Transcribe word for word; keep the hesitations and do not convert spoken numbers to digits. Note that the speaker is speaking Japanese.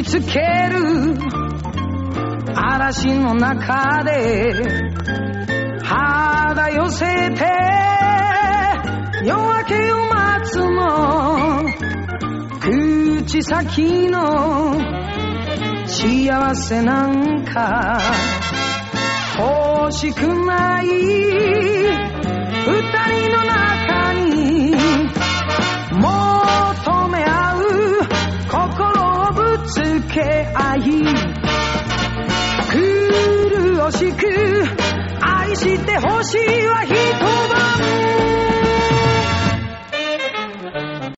つける嵐の中で肌寄せて夜明けを待つの口先の幸せなんか欲しくない二人の中に求め合う心をぶつけ合い苦しく愛してほしいは